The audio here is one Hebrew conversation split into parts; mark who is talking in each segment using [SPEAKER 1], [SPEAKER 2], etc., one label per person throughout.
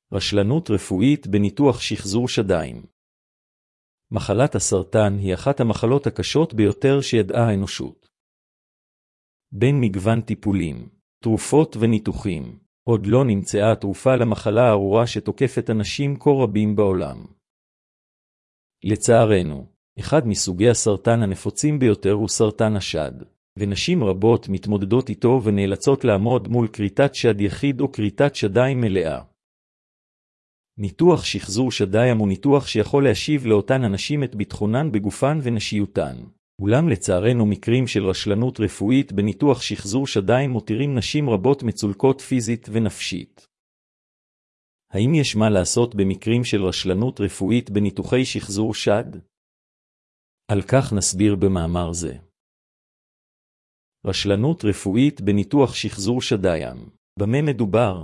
[SPEAKER 1] רשלנות רפואית בניתוח שחזור שדיים. מחלת הסרטן היא אחת המחלות הקשות ביותר שידעה האנושות. בין מגוון טיפולים, תרופות וניתוחים, עוד לא נמצאה התרופה למחלה הארורה שתוקפת אנשים כה רבים בעולם. לצערנו, אחד מסוגי הסרטן הנפוצים ביותר הוא סרטן השד, ונשים רבות מתמודדות איתו ונאלצות לעמוד מול כריתת שד יחיד או כריתת שדיים מלאה. ניתוח שחזור שדיים הוא ניתוח שיכול להשיב לאותן הנשים את ביטחונן בגופן ונשיותן. אולם לצערנו מקרים של רשלנות רפואית בניתוח שחזור שדיים מותירים נשים רבות מצולקות פיזית ונפשית. האם יש מה לעשות במקרים של רשלנות רפואית בניתוחי שחזור שד? על כך נסביר במאמר זה. רשלנות רפואית בניתוח שחזור שדיים. במה מדובר?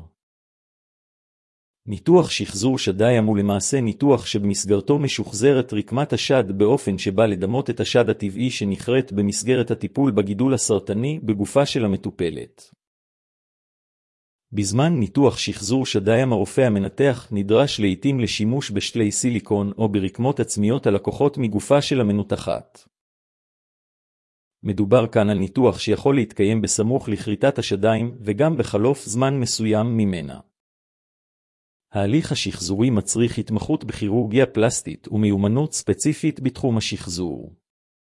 [SPEAKER 1] ניתוח שחזור שדיים הוא למעשה ניתוח שבמסגרתו משוחזרת רקמת השד באופן שבא לדמות את השד הטבעי שנכרת במסגרת הטיפול בגידול הסרטני בגופה של המטופלת. בזמן ניתוח שחזור שדיים הרופא המנתח נדרש לעתים לשימוש בשתלי סיליקון או ברקמות עצמיות הלקוחות מגופה של המנותחת. מדובר כאן על ניתוח שיכול להתקיים בסמוך לכריתת השדיים וגם בחלוף זמן מסוים ממנה. ההליך השחזורי מצריך התמחות בכירורגיה פלסטית ומיומנות ספציפית בתחום השחזור.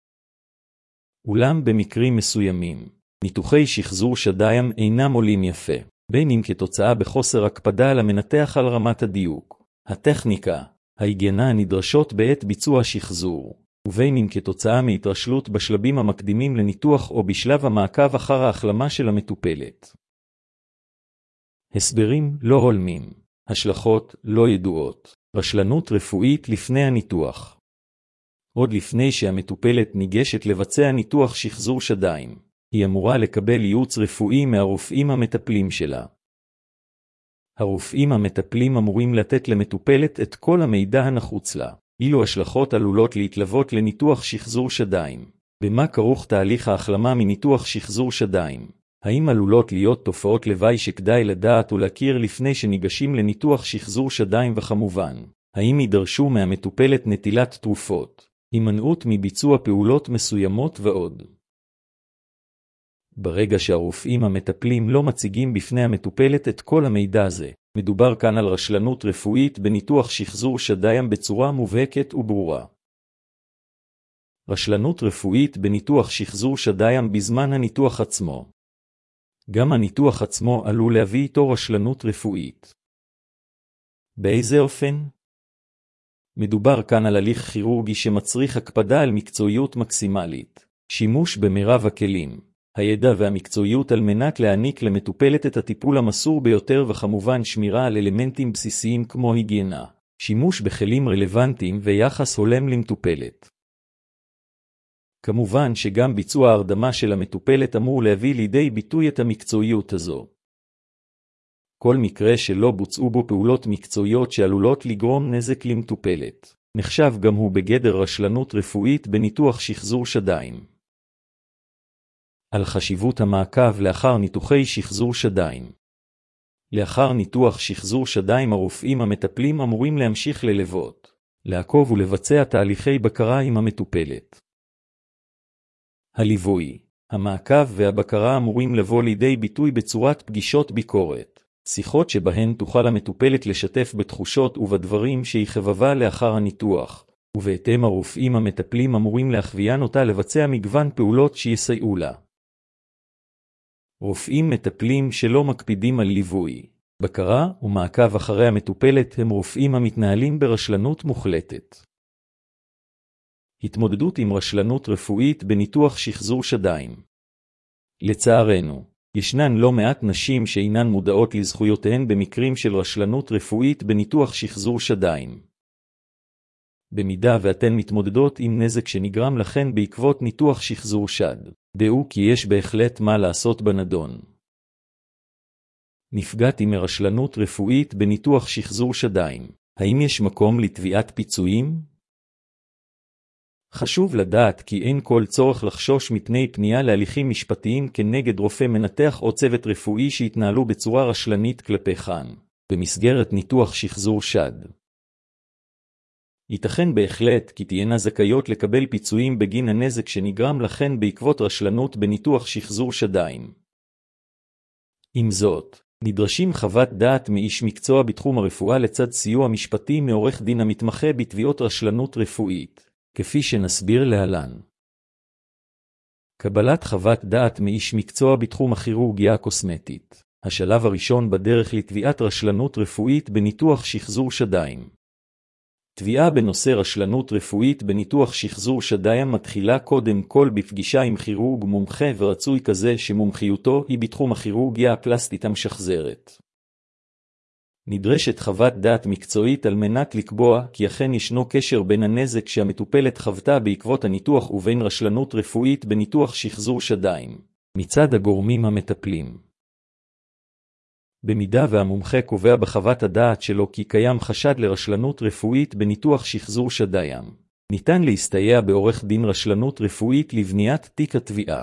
[SPEAKER 1] אולם במקרים מסוימים, ניתוחי שחזור שדיים אינם עולים יפה, בין אם כתוצאה בחוסר הקפדה על המנתח על רמת הדיוק, הטכניקה, ההיגיינה הנדרשות בעת ביצוע שחזור, ובין אם כתוצאה מהתרשלות בשלבים המקדימים לניתוח או בשלב המעקב אחר ההחלמה של המטופלת. הסברים לא הולמים. השלכות לא ידועות. רשלנות רפואית לפני הניתוח. עוד לפני שהמטופלת ניגשת לבצע ניתוח שחזור שדיים, היא אמורה לקבל ייעוץ רפואי מהרופאים המטפלים שלה. הרופאים המטפלים אמורים לתת למטופלת את כל המידע הנחוץ לה. אילו השלכות עלולות להתלוות לניתוח שחזור שדיים. במה כרוך תהליך ההחלמה מניתוח שחזור שדיים? האם עלולות להיות תופעות לוואי שכדאי לדעת ולהכיר לפני שניגשים לניתוח שחזור שדיים וכמובן, האם יידרשו מהמטופלת נטילת תרופות, הימנעות מביצוע פעולות מסוימות ועוד. ברגע שהרופאים המטפלים לא מציגים בפני המטופלת את כל המידע הזה, מדובר כאן על רשלנות רפואית בניתוח שחזור שדיים בצורה מובהקת וברורה. רשלנות רפואית בניתוח שחזור שדיים בזמן הניתוח עצמו. גם הניתוח עצמו עלול להביא איתו רשלנות רפואית. באיזה אופן? מדובר כאן על הליך כירורגי שמצריך הקפדה על מקצועיות מקסימלית, שימוש במרב הכלים, הידע והמקצועיות על מנת להעניק למטופלת את הטיפול המסור ביותר וכמובן שמירה על אלמנטים בסיסיים כמו היגיינה, שימוש בכלים רלוונטיים ויחס הולם למטופלת. כמובן שגם ביצוע ההרדמה של המטופלת אמור להביא לידי ביטוי את המקצועיות הזו. כל מקרה שלא בוצעו בו פעולות מקצועיות שעלולות לגרום נזק למטופלת, נחשב גם הוא בגדר רשלנות רפואית בניתוח שחזור שדיים. על חשיבות המעקב לאחר ניתוחי שחזור שדיים. לאחר ניתוח שחזור שדיים הרופאים המטפלים אמורים להמשיך ללוות, לעקוב ולבצע תהליכי בקרה עם המטופלת. הליווי, המעקב והבקרה אמורים לבוא לידי ביטוי בצורת פגישות ביקורת, שיחות שבהן תוכל המטופלת לשתף בתחושות ובדברים שהיא חבבה לאחר הניתוח, ובהתאם הרופאים המטפלים אמורים להכווין אותה לבצע מגוון פעולות שיסייעו לה. רופאים מטפלים שלא מקפידים על ליווי, בקרה ומעקב אחרי המטופלת הם רופאים המתנהלים ברשלנות מוחלטת. התמודדות עם רשלנות רפואית בניתוח שחזור שדיים. לצערנו, ישנן לא מעט נשים שאינן מודעות לזכויותיהן במקרים של רשלנות רפואית בניתוח שחזור שדיים. במידה ואתן מתמודדות עם נזק שנגרם לכן בעקבות ניתוח שחזור שד, דעו כי יש בהחלט מה לעשות בנדון. נפגעתי מרשלנות רפואית בניתוח שחזור שדיים. האם יש מקום לתביעת פיצויים? חשוב לדעת כי אין כל צורך לחשוש מפני פנייה להליכים משפטיים כנגד רופא מנתח או צוות רפואי שהתנהלו בצורה רשלנית כלפי חן. במסגרת ניתוח שחזור שד. ייתכן בהחלט כי תהיינה זכאיות לקבל פיצויים בגין הנזק שנגרם לכן בעקבות רשלנות בניתוח שחזור שדיים. עם זאת, נדרשים חוות דעת מאיש מקצוע בתחום הרפואה לצד סיוע משפטי מעורך דין המתמחה בתביעות רשלנות רפואית, כפי שנסביר להלן. קבלת חוות דעת מאיש מקצוע בתחום הכירורגיה הקוסמטית. השלב הראשון בדרך לתביעת רשלנות רפואית בניתוח שחזור שדיים. תביעה בנושא רשלנות רפואית בניתוח שחזור שדיים מתחילה קודם כל בפגישה עם כירורג מומחה ורצוי כזה שמומחיותו היא בתחום הכירורגיה הפלסטית המשחזרת. נדרשת חוות דעת מקצועית על מנת לקבוע כי אכן ישנו קשר בין הנזק שהמטופלת חוותה בעקבות הניתוח ובין רשלנות רפואית בניתוח שחזור שדיים, מצד הגורמים המטפלים. במידה והמומחה קובע בחוות הדעת שלו כי קיים חשד לרשלנות רפואית בניתוח שחזור שדיים, ניתן להסתייע בעורך דין רשלנות רפואית לבניית תיק התביעה.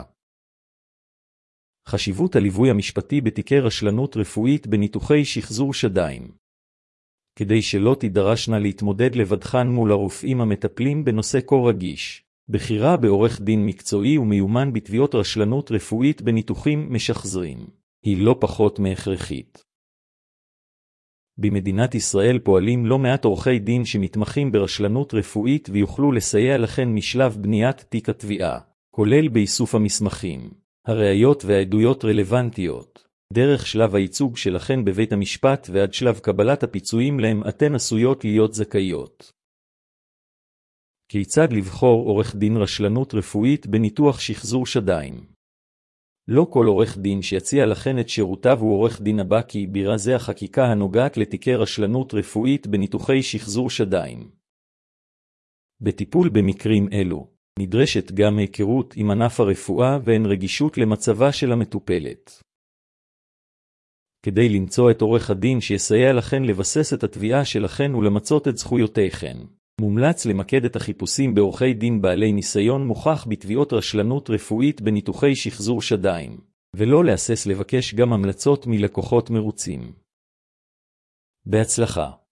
[SPEAKER 1] חשיבות הליווי המשפטי בתיקי רשלנות רפואית בניתוחי שחזור שדיים. כדי שלא תידרשנה להתמודד לבדכן מול הרופאים המטפלים בנושא כה רגיש, בחירה בעורך דין מקצועי ומיומן בתביעות רשלנות רפואית בניתוחים משחזרים, היא לא פחות מהכרחית. במדינת ישראל פועלים לא מעט עורכי דין שמתמחים ברשלנות רפואית ויוכלו לסייע לכן משלב בניית תיק התביעה, כולל באיסוף המסמכים, הראיות והעדויות רלוונטיות, דרך שלב הייצוג שלכן בבית המשפט ועד שלב קבלת הפיצויים להם אתן עשויות להיות זכאיות. כיצד לבחור עורך דין רשלנות רפואית בניתוח שחזור שדיים? לא כל עורך דין שיציע לכן את שירותיו הוא עורך דין הבקי ברזי החקיקה הנוגעת לתיקי רשלנות רפואית בניתוחי שחזור שדיים. בטיפול במקרים אלו, נדרשת גם היכרות עם ענף הרפואה והן רגישות למצבה של המטופלת. כדי למצוא את עורך הדין שיסייע לכן לבסס את התביעה שלכן ולמצות את זכויותיכן, מומלץ למקד את החיפושים בעורכי דין בעלי ניסיון מוכח בתביעות רשלנות רפואית בניתוחי שחזור שדיים, ולא להסס לבקש גם המלצות מלקוחות מרוצים. בהצלחה.